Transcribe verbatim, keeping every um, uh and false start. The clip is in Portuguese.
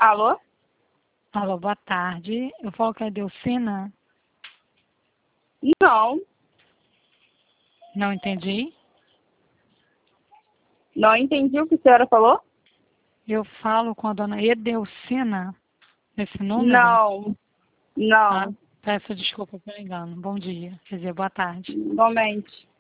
Alô? Alô, boa tarde. Eu falo com a Delcina? Não, Não entendi. não entendi o que a senhora falou. Eu falo com a dona Edelcina, nesse número? Não, Ah, não, peço desculpa pelo engano. Bom dia. Quer dizer, boa tarde. igualmente.